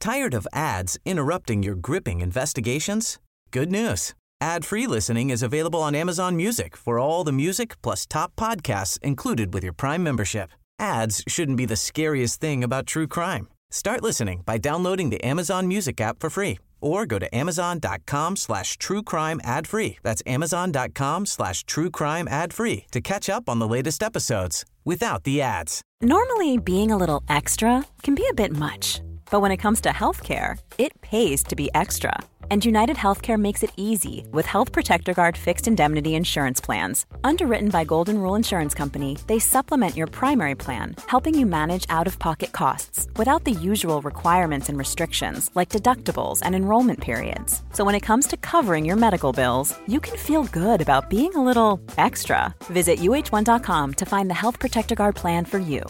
Tired of ads interrupting your gripping investigations? Good news. Ad-free listening is available on Amazon Music for all the music plus top podcasts included with your Prime membership. Ads shouldn't be the scariest thing about true crime. Start listening by downloading the Amazon Music app for free or go to amazon.com/truecrime ad-free. That's amazon.com/truecrime ad-free to catch up on the latest episodes without the ads. Normally, being a little extra can be a bit much. But when it comes to healthcare, it pays to be extra. And United Healthcare makes it easy with Health Protector Guard fixed indemnity insurance plans. Underwritten by Golden Rule Insurance Company, they supplement your primary plan, helping you manage out-of-pocket costs without the usual requirements and restrictions like deductibles and enrollment periods. So when it comes to covering your medical bills, you can feel good about being a little extra. Visit uh1.com to find the Health Protector Guard plan for you.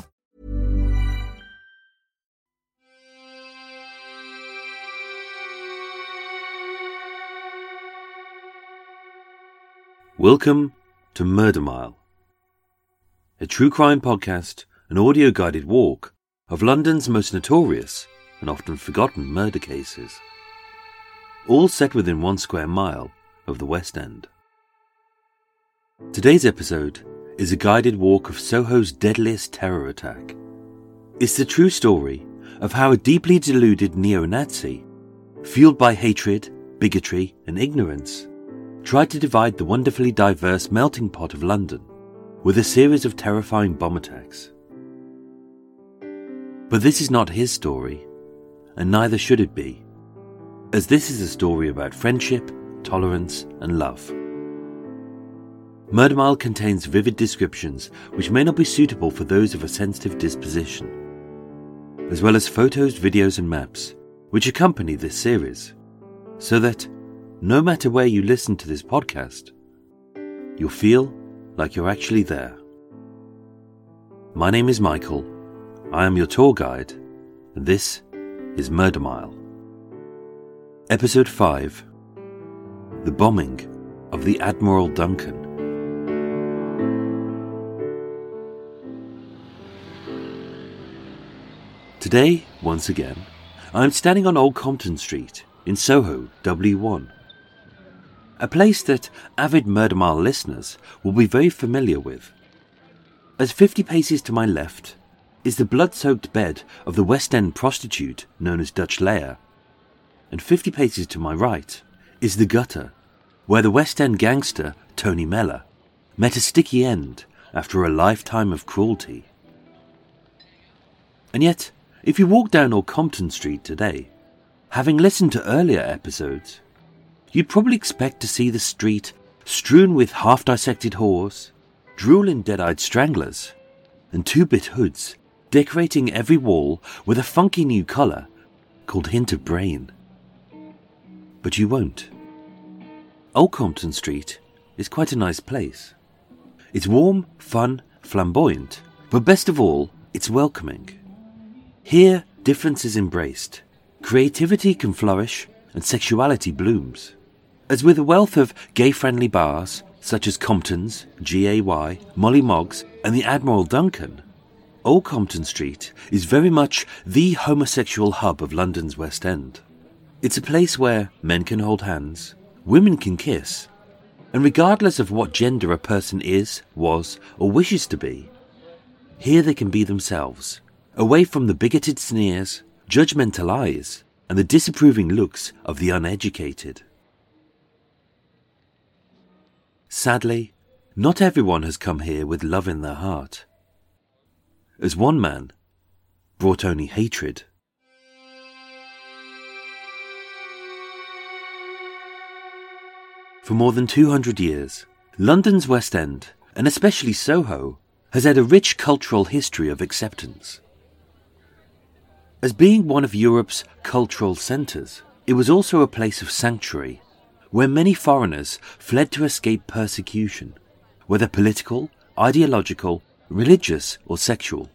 Welcome to Murder Mile, a true crime podcast, an audio-guided walk of London's most notorious and often forgotten murder cases, all set within 1 square mile of the West End. Today's episode is a guided walk of Soho's deadliest terror attack. It's the true story of how a deeply deluded neo-Nazi, fueled by hatred, bigotry and ignorance, tried to divide the wonderfully diverse melting pot of London with a series of terrifying bomb attacks. But this is not his story, and neither should it be, as this is a story about friendship, tolerance, and love. Murder Mile contains vivid descriptions which may not be suitable for those of a sensitive disposition, as well as photos, videos, and maps which accompany this series, so that no matter where you listen to this podcast, you'll feel like you're actually there. My name is Michael, I am your tour guide, and this is Murder Mile. Episode 5, The Bombing of the Admiral Duncan. Today, once again, I am standing on Old Compton Street in Soho, W1. A place that avid Murder Mile listeners will be very familiar with, as 50 paces to my left is the blood-soaked bed of the West End prostitute known as Dutch Leia, and 50 paces to my right is the gutter where the West End gangster Tony Mellor met a sticky end after a lifetime of cruelty. And yet, if you walk down Old Compton Street today, having listened to earlier episodes, you'd probably expect to see the street strewn with half-dissected whores, drooling dead-eyed stranglers, and two-bit hoods decorating every wall with a funky new colour called Hint of Brain. But you won't. Old Compton Street is quite a nice place. It's warm, fun, flamboyant, but best of all, it's welcoming. Here, difference is embraced, creativity can flourish, and sexuality blooms. As with a wealth of gay-friendly bars, such as Compton's, GAY, Molly Moggs, and the Admiral Duncan, Old Compton Street is very much the homosexual hub of London's West End. It's a place where men can hold hands, women can kiss, and regardless of what gender a person is, was, or wishes to be, here they can be themselves, away from the bigoted sneers, judgmental eyes, and the disapproving looks of the uneducated. Sadly, not everyone has come here with love in their heart, as one man brought only hatred. For more than 200 years, London's West End, and especially Soho, has had a rich cultural history of acceptance. As being one of Europe's cultural centres, it was also a place of sanctuary, where many foreigners fled to escape persecution, whether political, ideological, religious or sexual.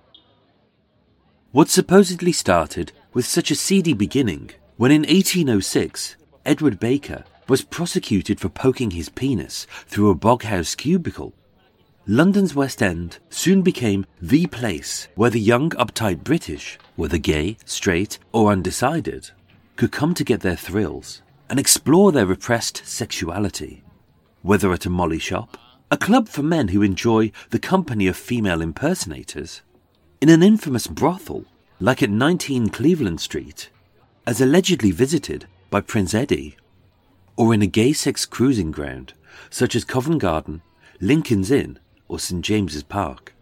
What supposedly started with such a seedy beginning, when in 1806 Edward Baker was prosecuted for poking his penis through a boghouse cubicle, London's West End soon became the place where the young, uptight British, whether gay, straight, or undecided, could come to get their thrills and explore their repressed sexuality. Whether at a molly shop, a club for men who enjoy the company of female impersonators, in an infamous brothel like at 19 Cleveland Street, as allegedly visited by Prince Eddie, or in a gay sex cruising ground such as Covent Garden, Lincoln's Inn, or St James's Park.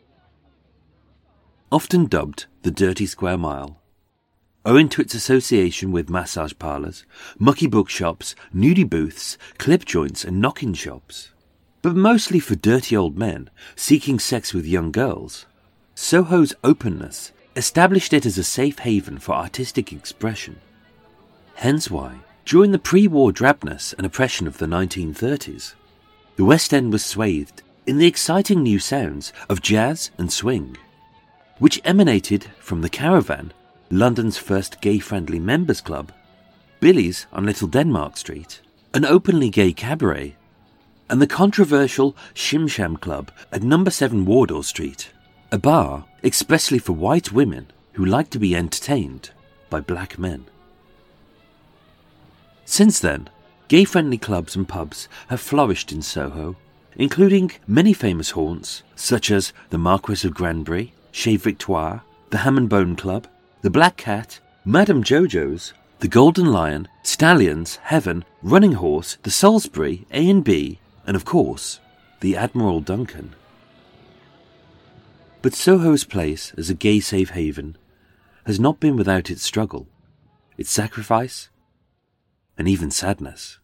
Often dubbed the Dirty Square Mile, owing to its association with massage parlours, mucky bookshops, nudie booths, clip joints and knock-in shops, but mostly for dirty old men seeking sex with young girls, Soho's openness established it as a safe haven for artistic expression. Hence why, during the pre-war drabness and oppression of the 1930s, the West End was swathed in the exciting new sounds of jazz and swing, which emanated from the Caravan, London's first gay-friendly members club, Billy's on Little Denmark Street, an openly gay cabaret, and the controversial Shim Sham Club at No. 7 Wardour Street, a bar expressly for white women who like to be entertained by black men. Since then, gay-friendly clubs and pubs have flourished in Soho, including many famous haunts such as the Marquis of Granbury, Chez Victoire, the Ham and Bone Club, the Black Cat, Madame Jojo's, the Golden Lion, Stallions, Heaven, Running Horse, the Salisbury, A&B, and of course, the Admiral Duncan. But Soho's place as a gay safe haven has not been without its struggle, its sacrifice, and even sadness.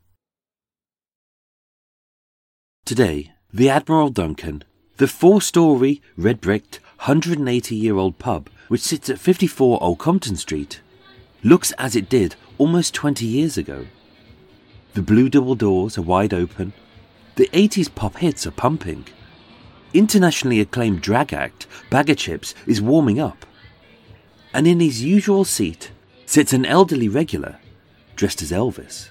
Today, the Admiral Duncan, the 4-storey, red-bricked, 180-year-old pub which sits at 54 Old Compton Street, looks as it did almost 20 years ago. The blue double doors are wide open, the 80s pop hits are pumping, internationally acclaimed drag act Bag of Chips is warming up, and in his usual seat sits an elderly regular dressed as Elvis.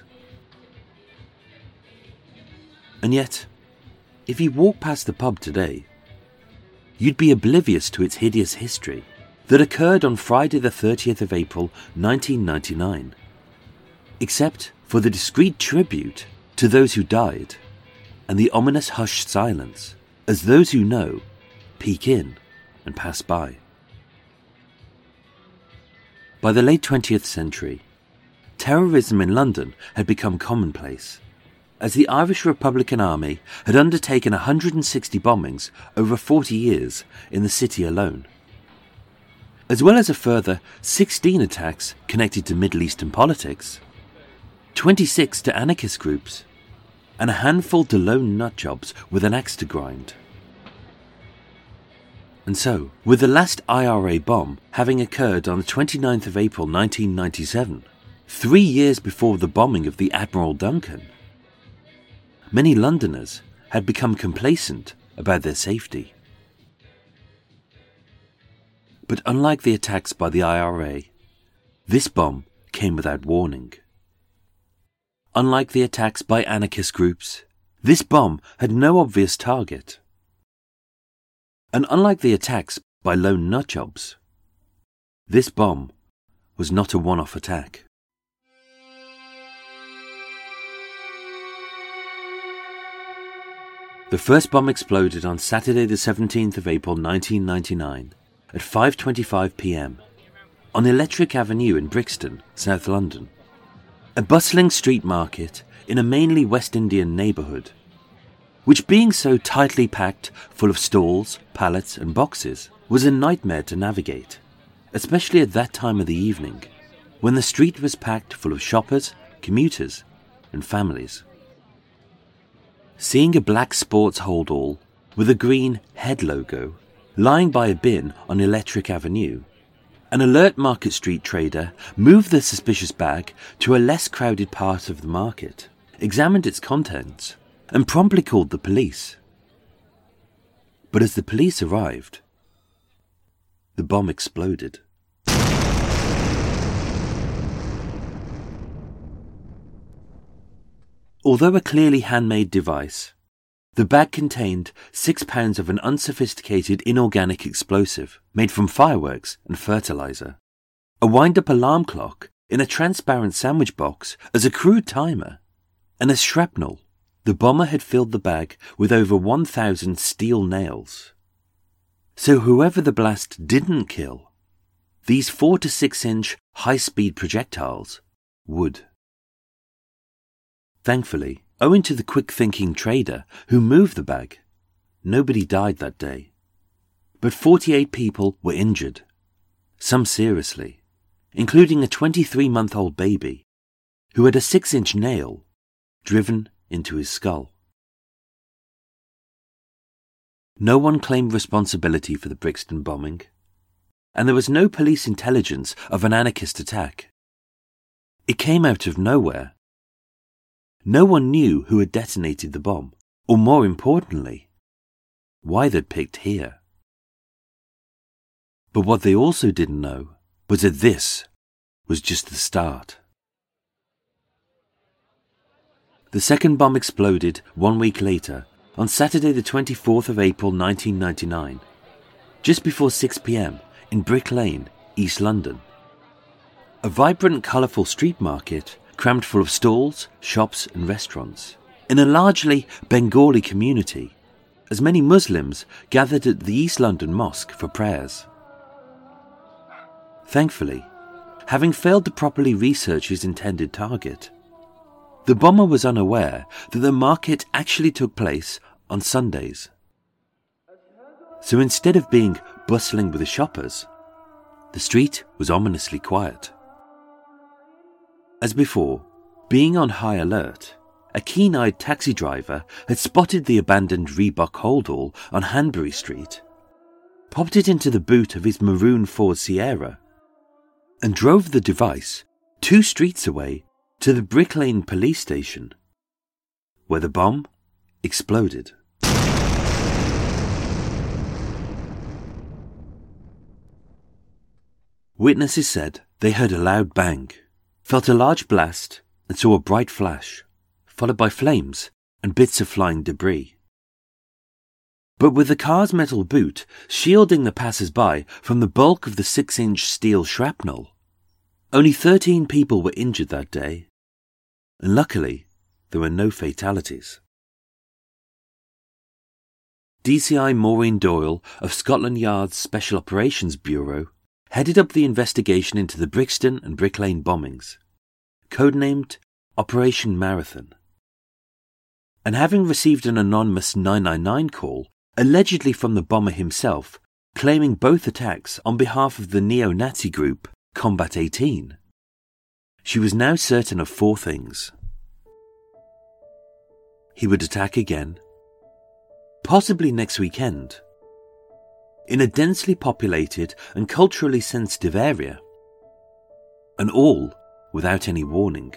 And yet, if you walk past the pub today, you'd be oblivious to its hideous history that occurred on Friday the 30th of April 1999, except for the discreet tribute to those who died and the ominous hushed silence as those who know peek in and pass by. By the late 20th century, terrorism in London had become commonplace, as the Irish Republican Army had undertaken 160 bombings over 40 years in the city alone, as well as a further 16 attacks connected to Middle Eastern politics, 26 to anarchist groups, and a handful to lone nutjobs with an axe to grind. And so, with the last IRA bomb having occurred on the 29th of April 1997, 3 years before the bombing of the Admiral Duncan, many Londoners had become complacent about their safety. But unlike the attacks by the IRA, this bomb came without warning. Unlike the attacks by anarchist groups, this bomb had no obvious target. And unlike the attacks by lone nutjobs, this bomb was not a one-off attack. The first bomb exploded on Saturday the 17th of April 1999 at 5:25 p.m. on Electric Avenue in Brixton, South London, a bustling street market in a mainly West Indian neighbourhood, which being so tightly packed full of stalls, pallets and boxes was a nightmare to navigate, especially at that time of the evening, when the street was packed full of shoppers, commuters and families. Seeing a black sports holdall with a green head logo lying by a bin on Electric Avenue, an alert Market Street trader moved the suspicious bag to a less crowded part of the market, examined its contents, and promptly called the police. But as the police arrived, the bomb exploded. Although a clearly handmade device, The bag contained 6 pounds of an unsophisticated inorganic explosive made from fireworks and fertilizer, a wind-up alarm clock in a transparent sandwich box as a crude timer, and as shrapnel. The bomber had filled the bag with over 1,000 steel nails. So whoever the blast didn't kill, these 4 to 6 inch high-speed projectiles would. Thankfully, owing to the quick-thinking trader who moved the bag, nobody died that day. But 48 people were injured, some seriously, including a 23-month-old baby who had a 6-inch nail driven into his skull. No one claimed responsibility for the Brixton bombing, and there was no police intelligence of an anarchist attack. It came out of nowhere. No one knew who had detonated the bomb, or more importantly, why they'd picked here. But what they also didn't know was that this was just the start. The second bomb exploded 1 week later, on Saturday the 24th of April 1999, just before 6 p.m. in Brick Lane, East London. A vibrant, colourful street market crammed full of stalls, shops and restaurants, in a largely Bengali community, as many Muslims gathered at the East London Mosque for prayers. Thankfully, having failed to properly research his intended target, the bomber was unaware that the market actually took place on Sundays. So instead of being bustling with the shoppers, the street was ominously quiet. As before, being on high alert, a keen-eyed taxi driver had spotted the abandoned Reebok holdall on Hanbury Street, popped it into the boot of his maroon Ford Sierra, and drove the device 2 streets away to the Brick Lane police station, where the bomb exploded. Witnesses said they heard a loud bang, felt a large blast, and saw a bright flash, followed by flames and bits of flying debris. But with the car's metal boot shielding the passers-by from the bulk of the 6-inch steel shrapnel, only 13 people were injured that day, and luckily there were no fatalities. DCI Maureen Doyle of Scotland Yard's Special Operations Bureau headed up the investigation into the Brixton and Brick Lane bombings, codenamed Operation Marathon. And having received an anonymous 999 call, allegedly from the bomber himself, claiming both attacks on behalf of the neo-Nazi group Combat 18, she was now certain of 4 things. He would attack again, possibly next weekend, in a densely populated and culturally sensitive area, and all without any warning.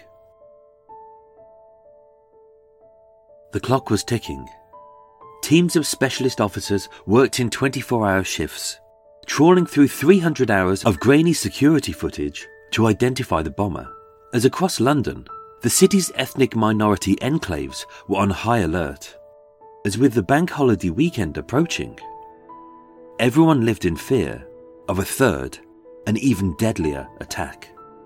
The clock was ticking. Teams of specialist officers worked in 24-hour shifts, trawling through 300 hours of grainy security footage to identify the bomber, as across London, the city's ethnic minority enclaves were on high alert, as with the bank holiday weekend approaching, everyone lived in fear of a third and even deadlier attack.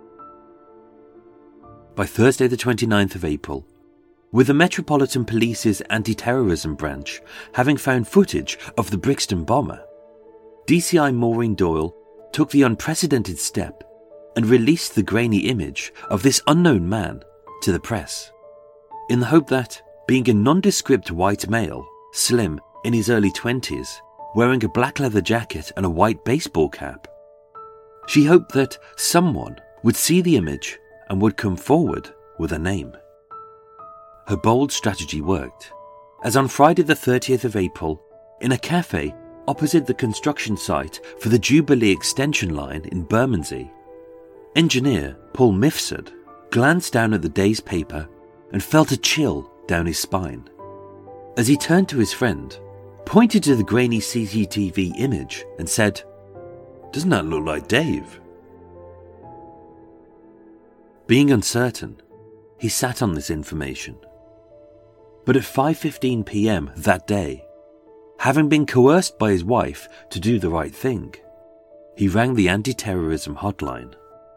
By Thursday the 29th of April, with the Metropolitan Police's anti-terrorism branch having found footage of the Brixton bomber, DCI Maureen Doyle took the unprecedented step and released the grainy image of this unknown man to the press, in the hope that, being a nondescript white male, slim, in his early 20s, wearing a black leather jacket and a white baseball cap, she hoped that someone would see the image and would come forward with a name. Her bold strategy worked, as on Friday the 30th of April, in a cafe opposite the construction site for the Jubilee Extension Line in Bermondsey, engineer Paul Mifsud glanced down at the day's paper and felt a chill down his spine. As he turned to his friend, pointed to the grainy CCTV image and said, "Doesn't that look like Dave?" Being uncertain, he sat on this information. But at 5:15 p.m. that day, having been coerced by his wife to do the right thing, he rang the anti-terrorism hotline.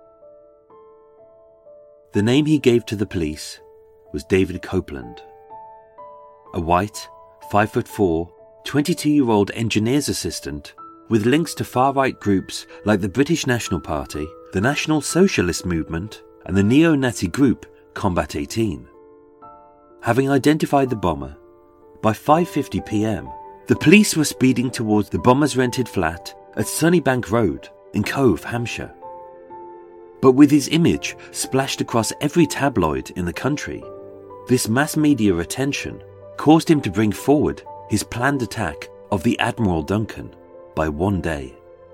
The name he gave to the police was David Copeland, a white, 5'4", 22-year-old engineer's assistant with links to far-right groups like the British National Party, the National Socialist Movement, and the neo-Nazi group Combat 18. Having identified the bomber, by 5:50 p.m, the police were speeding towards the bomber's rented flat at Sunnybank Road in Cove, Hampshire. But with his image splashed across every tabloid in the country, this mass media attention caused him to bring forward his planned attack of the Admiral Duncan by one day.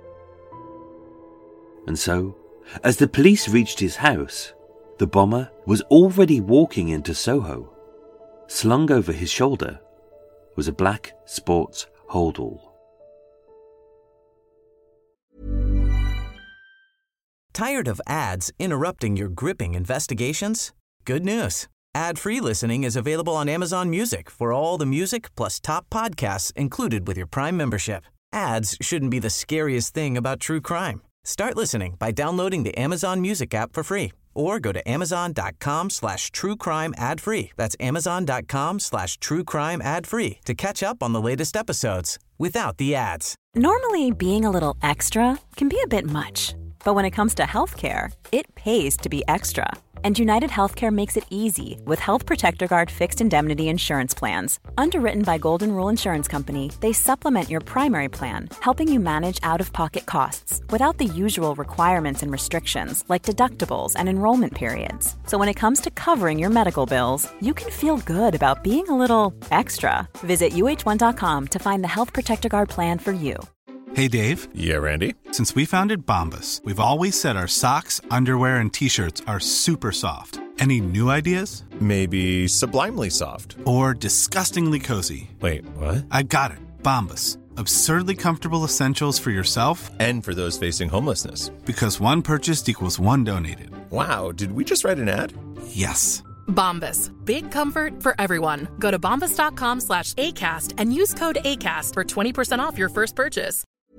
And so, as the police reached his house, the bomber was already walking into Soho. Slung over his shoulder was a black sports holdall. Tired of ads interrupting your gripping investigations? Good news. Ad-free listening is available on Amazon Music for all the music plus top podcasts included with your Prime membership. Ads shouldn't be the scariest thing about true crime. Start listening by downloading the Amazon Music app for free or go to amazon.com/truecrime ad-free. That's amazon.com/truecrime ad-free to catch up on the latest episodes without the ads. Normally, being a little extra can be a bit much. But when it comes to healthcare, it pays to be extra. And United Healthcare makes it easy with Health Protector Guard fixed indemnity insurance plans. Underwritten by Golden Rule Insurance Company, they supplement your primary plan, helping you manage out-of-pocket costs without the usual requirements and restrictions like deductibles and enrollment periods. So when it comes to covering your medical bills, you can feel good about being a little extra. Visit uh1.com to find the Health Protector Guard plan for you. Hey, Dave. Yeah, Randy. Since we founded Bombas, we've always said our socks, underwear, and T-shirts are super soft. Any new ideas? Maybe sublimely soft. Or disgustingly cozy. Wait, what? I got it. Bombas. Absurdly comfortable essentials for yourself And for those facing homelessness. Because one purchased equals one donated. Wow, did we just write an ad? Yes. Bombas. Big comfort for everyone. Go to bombas.com/ACAST and use code ACAST for 20% off your first purchase.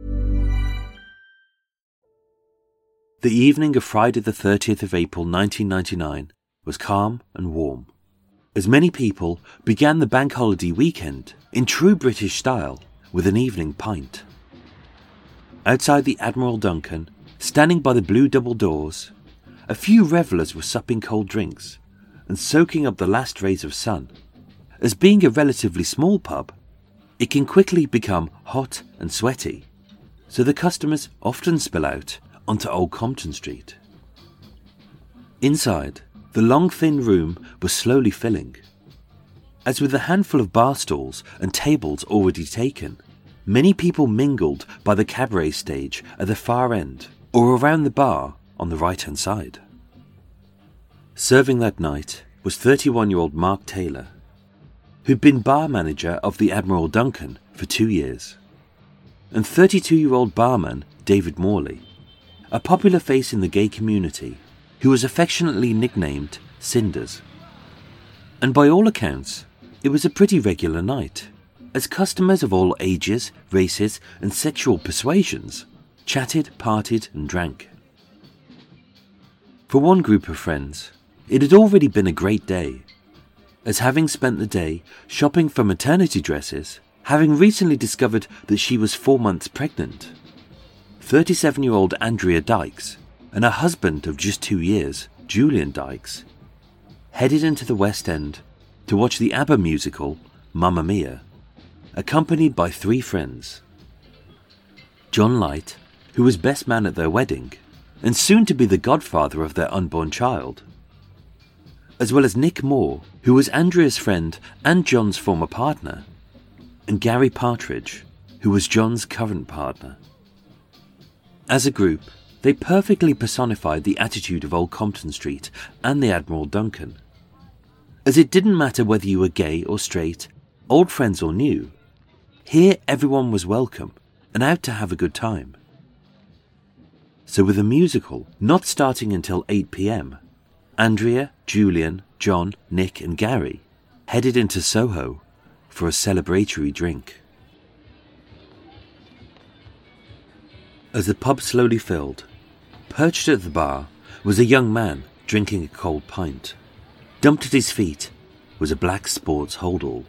The evening of Friday the 30th of April 1999 was calm and warm, as many people began the bank holiday weekend in true British style with an evening pint. Outside the Admiral Duncan, standing by the blue double doors, a few revellers were supping cold drinks and soaking up the last rays of sun. As being a relatively small pub, it can quickly become hot and sweaty, so the customers often spill out onto Old Compton Street. Inside, the long thin room was slowly filling. As with a handful of bar stools and tables already taken, many people mingled by the cabaret stage at the far end or around the bar on the right-hand side. Serving that night was 31-year-old Mark Taylor, who'd been bar manager of the Admiral Duncan for 2 years, and 32-year-old barman David Morley, a popular face in the gay community who was affectionately nicknamed Cinders. And by all accounts, it was a pretty regular night, as customers of all ages, races and sexual persuasions chatted, partied and drank. For one group of friends, it had already been a great day, as having spent the day shopping for maternity dresses, having recently discovered that she was 4 months pregnant, 37-year-old Andrea Dykes and her husband of just 2 years, Julian Dykes, headed into the West End to watch the ABBA musical Mamma Mia, accompanied by 3 friends. John Light, who was best man at their wedding, and soon to be the godfather of their unborn child, as well as Nick Moore, who was Andrea's friend and John's former partner, and Gary Partridge, who was John's current partner. As a group, they perfectly personified the attitude of Old Compton Street and the Admiral Duncan, as it didn't matter whether you were gay or straight, old friends or new. Here everyone was welcome and out to have a good time. So with the musical not starting until 8 p.m, Andrea, Julian, John, Nick and Gary headed into Soho for a celebratory drink. As the pub slowly filled, perched at the bar was a young man drinking a cold pint. Dumped at his feet was a black sports holdall.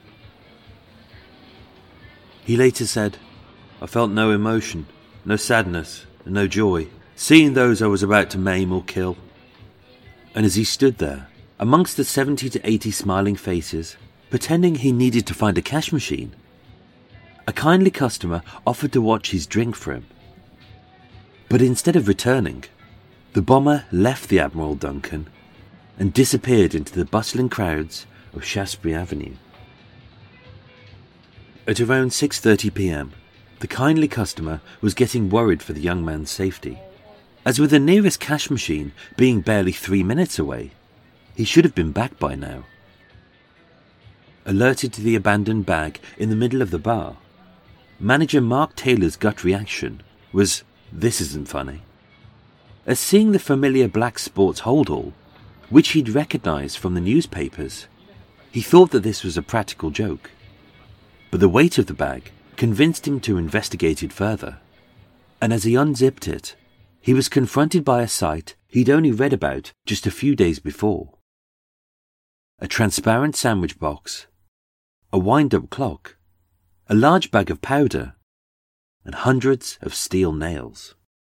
He later said, "I felt no emotion, no sadness, and no joy, seeing those I was about to maim or kill." And as he stood there, amongst the 70 to 80 smiling faces, pretending he needed to find a cash machine, a kindly customer offered to watch his drink for him. But instead of returning, the bomber left the Admiral Duncan and disappeared into the bustling crowds of Shaftesbury Avenue. At around 6:30 p.m, the kindly customer was getting worried for the young man's safety, as with the nearest cash machine being barely 3 minutes away, he should have been back by now. Alerted to the abandoned bag in the middle of the bar, manager Mark Taylor's gut reaction was, "This isn't funny." As seeing the familiar black sports holdall, which he'd recognised from the newspapers, he thought that this was a practical joke. But the weight of the bag convinced him to investigate it further, and as he unzipped it, he was confronted by a sight he'd only read about just a few days before. A transparent sandwich box, a wind-up clock, a large bag of powder, and hundreds of steel nails.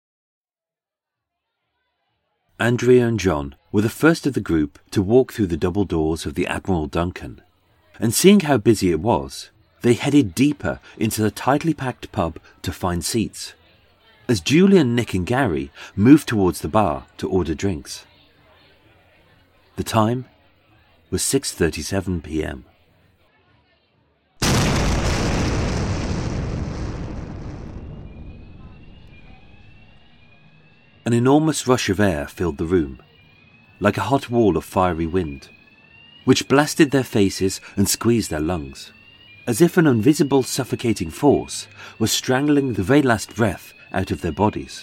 Andrea and John were the first of the group to walk through the double doors of the Admiral Duncan, and seeing how busy it was, they headed deeper into the tightly packed pub to find seats, as Julian, Nick and Gary moved towards the bar to order drinks. The time was 6:37 p.m. An enormous rush of air filled the room, like a hot wall of fiery wind, which blasted their faces and squeezed their lungs, as if an invisible suffocating force was strangling the very last breath out of their bodies.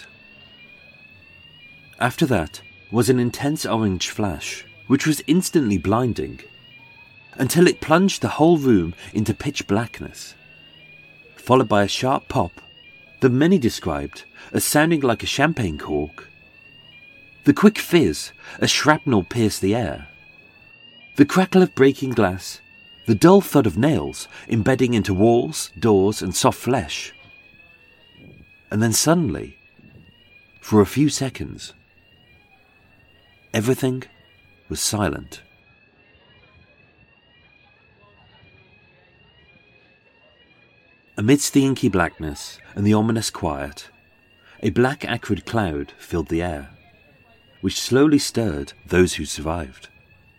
After that was an intense orange flash, which was instantly blinding, until it plunged the whole room into pitch blackness, followed by a sharp pop that many described as sounding like a champagne cork, the quick fizz as shrapnel pierced the air, the crackle of breaking glass, the dull thud of nails embedding into walls, doors and soft flesh. And then suddenly, for a few seconds, everything was silent. Amidst the inky blackness and the ominous quiet, a black acrid cloud filled the air, which slowly stirred those who survived.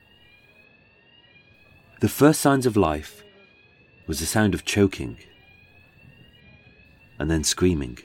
The first signs of life was the sound of choking, and then screaming.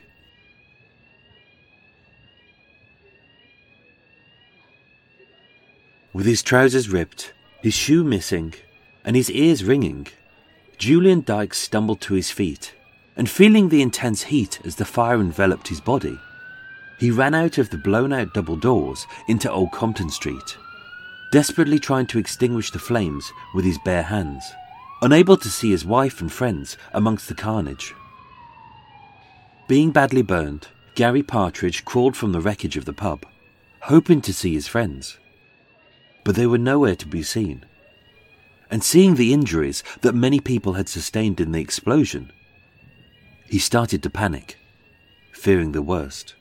With his trousers ripped, his shoe missing, and his ears ringing, Julian Dykes stumbled to his feet, and feeling the intense heat as the fire enveloped his body, he ran out of the blown-out double doors into Old Compton Street, desperately trying to extinguish the flames with his bare hands, unable to see his wife and friends amongst the carnage. Being badly burned, Gary Partridge crawled from the wreckage of the pub, hoping to see his friends. But they were nowhere to be seen. And seeing the injuries that many people had sustained in the explosion, he started to panic, fearing the worst.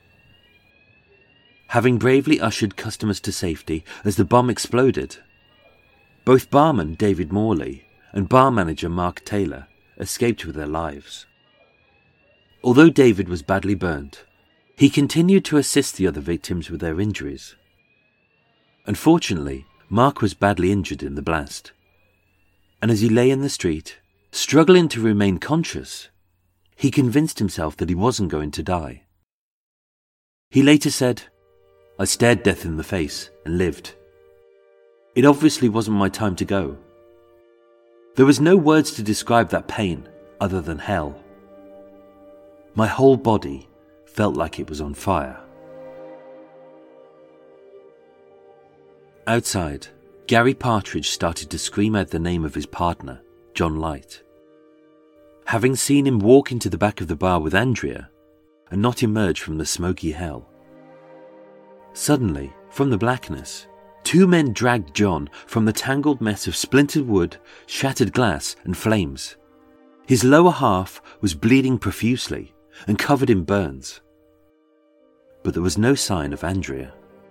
Having bravely ushered customers to safety as the bomb exploded, both barman David Morley and bar manager Mark Taylor escaped with their lives. Although David was badly burned, he continued to assist the other victims with their injuries. Unfortunately, Mark was badly injured in the blast, and as he lay in the street, struggling to remain conscious, he convinced himself that he wasn't going to die. He later said, "I stared death in the face and lived. It obviously wasn't my time to go. There was no words to describe that pain other than hell. My whole body felt like it was on fire." Outside, Gary Partridge started to scream out the name of his partner, John Light. Having seen him walk into the back of the bar with Andrea and not emerge from the smoky hell. Suddenly, from the blackness, two men dragged John from the tangled mess of splintered wood, shattered glass and flames. His lower half was bleeding profusely and covered in burns. But there was no sign of Andrea.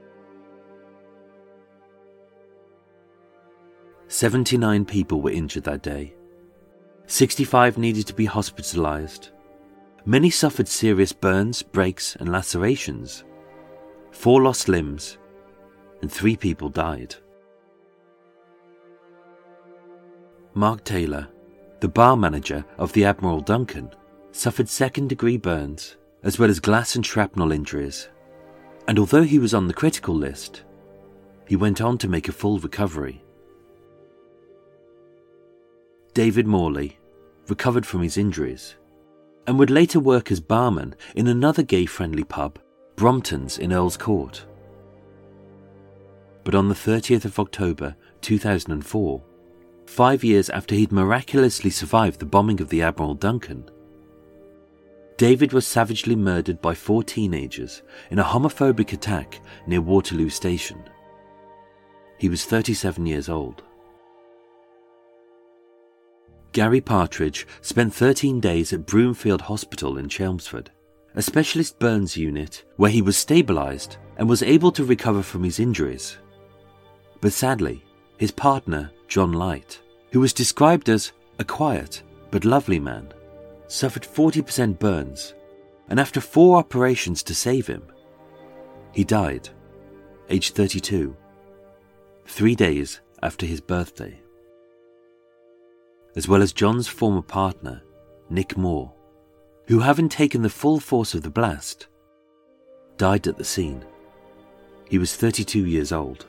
79 people were injured that day. 65 needed to be hospitalized. Many suffered serious burns, breaks and lacerations. 4 lost limbs, and 3 people died. Mark Taylor, the bar manager of the Admiral Duncan, suffered second-degree burns, as well as glass and shrapnel injuries. And although he was on the critical list, he went on to make a full recovery. David Morley recovered from his injuries and would later work as barman in another gay-friendly pub, Brompton's in Earl's Court. But on the 30th of October 2004, 5 years after he'd miraculously survived the bombing of the Admiral Duncan, David was savagely murdered by 4 teenagers in a homophobic attack near Waterloo Station. He was 37 years old. Gary Partridge spent 13 days at Broomfield Hospital in Chelmsford, a specialist burns unit where he was stabilised and was able to recover from his injuries. But sadly, his partner, John Light, who was described as a quiet but lovely man, suffered 40% burns, and after 4 operations to save him, he died, aged 32, 3 days after his birthday. As well as John's former partner, Nick Moore, who, having taken the full force of the blast, died at the scene. He was 32 years old.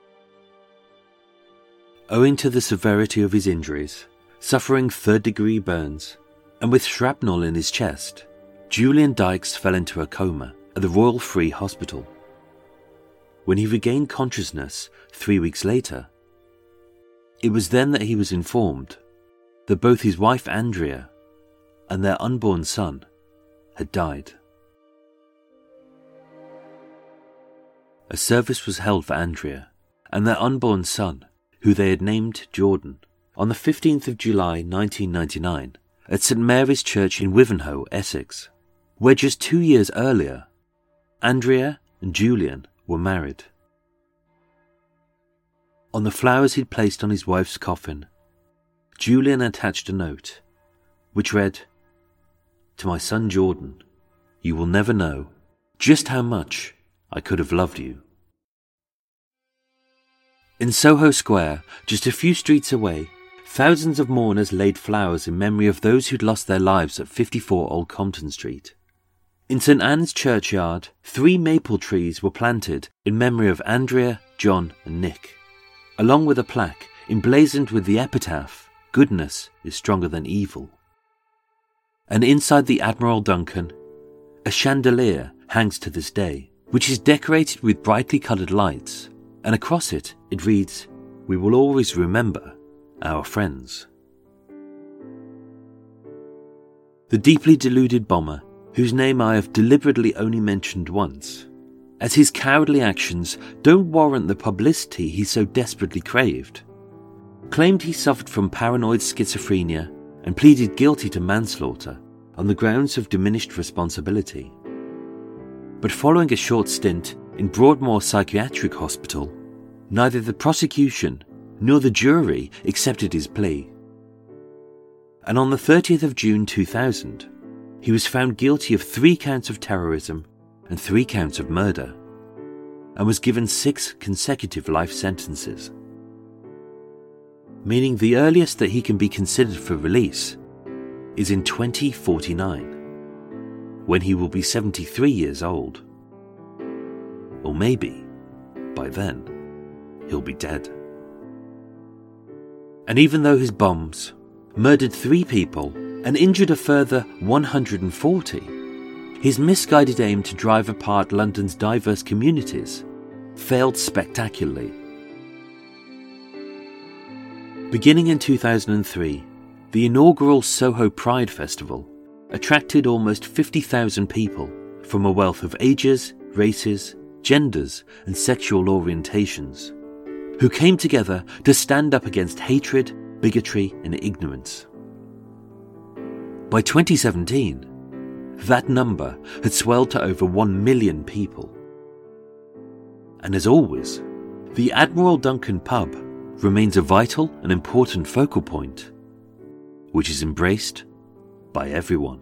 Owing to the severity of his injuries, suffering third-degree burns, and with shrapnel in his chest, Julian Dykes fell into a coma at the Royal Free Hospital. When he regained consciousness 3 weeks later, it was then that he was informed that both his wife Andrea and their unborn son had died. A service was held for Andrea and their unborn son, who they had named Jordan, on the 15th of July 1999 at St Mary's Church in Wivenhoe, Essex, where just 2 years earlier, Andrea and Julian were married. On the flowers he'd placed on his wife's coffin, Julian attached a note, which read, "To my son Jordan, you will never know just how much I could have loved you." In Soho Square, just a few streets away, thousands of mourners laid flowers in memory of those who'd lost their lives at 54 Old Compton Street. In St Anne's Churchyard, 3 maple trees were planted in memory of Andrea, John and Nick, along with a plaque emblazoned with the epitaph, "Goodness is stronger than evil." And inside the Admiral Duncan, a chandelier hangs to this day, which is decorated with brightly coloured lights, and across it reads, "We will always remember our friends." The deeply deluded bomber, whose name I have deliberately only mentioned once, as his cowardly actions don't warrant the publicity he so desperately craved, claimed he suffered from paranoid schizophrenia and pleaded guilty to manslaughter on the grounds of diminished responsibility. But following a short stint in Broadmoor Psychiatric Hospital, neither the prosecution nor the jury accepted his plea. And on the 30th of June 2000, he was found guilty of 3 counts of terrorism and 3 counts of murder, and was given 6 consecutive life sentences, meaning the earliest that he can be considered for release is in 2049, when he will be 73 years old. Or maybe, by then, he'll be dead. And even though his bombs murdered 3 people and injured a further 140, his misguided aim to drive apart London's diverse communities failed spectacularly. Beginning in 2003, the inaugural Soho Pride Festival attracted almost 50,000 people from a wealth of ages, races, genders, and sexual orientations, who came together to stand up against hatred, bigotry, and ignorance. By 2017, that number had swelled to over 1 million people. And as always, the Admiral Duncan pub remains a vital and important focal point, which is embraced by everyone.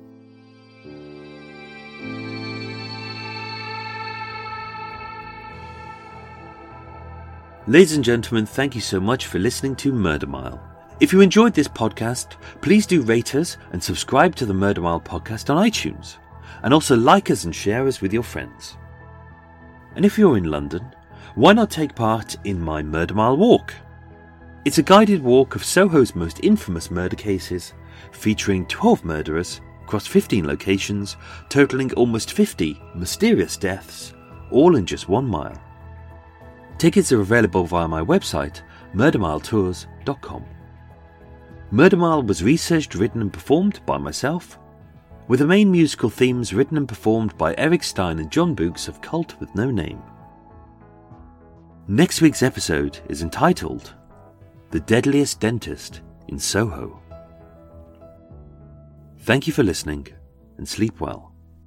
Ladies and gentlemen, thank you so much for listening to Murder Mile. If you enjoyed this podcast, please do rate us and subscribe to the Murder Mile podcast on iTunes, and also like us and share us with your friends. And if you're in London, why not take part in my Murder Mile Walk? It's a guided walk of Soho's most infamous murder cases, featuring 12 murderers across 15 locations, totaling almost 50 mysterious deaths, all in just 1 mile. Tickets are available via my website, murdermiletours.com. Murder Mile was researched, written and performed by myself, with the main musical themes written and performed by Eric Stein and John Books of Cult with No Name. Next week's episode is entitled The Deadliest Dentist in Soho. Thank you for listening, and sleep well.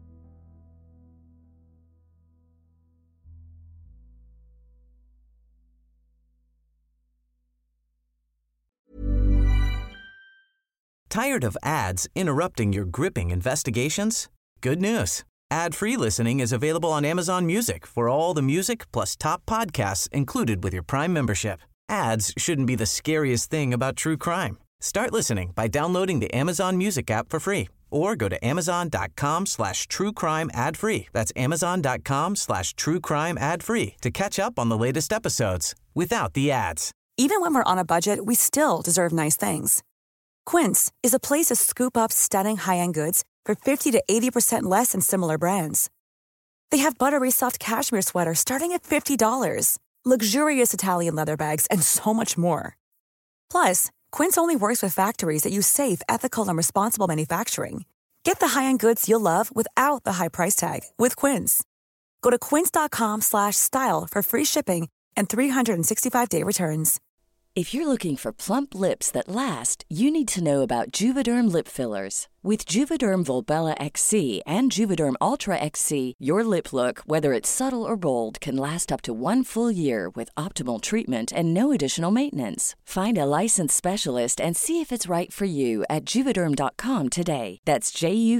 Tired of ads interrupting your gripping investigations? Good news. Ad-free listening is available on Amazon Music for all the music plus top podcasts included with your Prime membership. Ads shouldn't be the scariest thing about true crime. Start listening by downloading the Amazon Music app for free or go to amazon.com/truecrime ad-free. That's amazon.com/truecrime ad-free to catch up on the latest episodes without the ads. Even when we're on a budget, we still deserve nice things. Quince is a place to scoop up stunning high-end goods for 50 to 80% less than similar brands. They have buttery soft cashmere sweaters starting at $50, luxurious Italian leather bags, and so much more. Plus, Quince only works with factories that use safe, ethical, and responsible manufacturing. Get the high-end goods you'll love without the high price tag with Quince. Go to quince.com/style for free shipping and 365-day returns. If you're looking for plump lips that last, you need to know about Juvederm lip fillers. With Juvederm Volbella XC and Juvederm Ultra XC, your lip look, whether it's subtle or bold, can last up to 1 full year with optimal treatment and no additional maintenance. Find a licensed specialist and see if it's right for you at Juvederm.com today. That's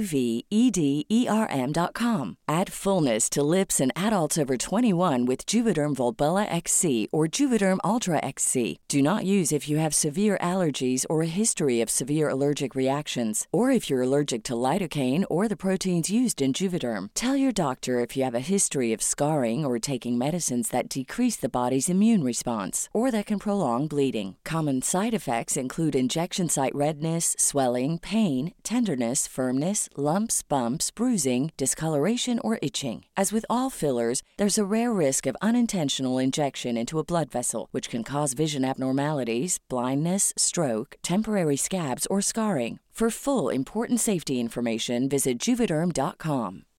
JUVEDERM.com. Add fullness to lips in adults over 21 with Juvederm Volbella XC or Juvederm Ultra XC. Do not use if you have severe allergies or a history of severe allergic reactions, or if you're allergic to lidocaine or the proteins used in Juvederm. Tell your doctor if you have a history of scarring or taking medicines that decrease the body's immune response or that can prolong bleeding. Common side effects include injection site redness, swelling, pain, tenderness, firmness, lumps, bumps, bruising, discoloration, or itching. As with all fillers, there's a rare risk of unintentional injection into a blood vessel, which can cause vision abnormalities, blindness, stroke, temporary scabs, or scarring. For full, important safety information, visit Juvederm.com.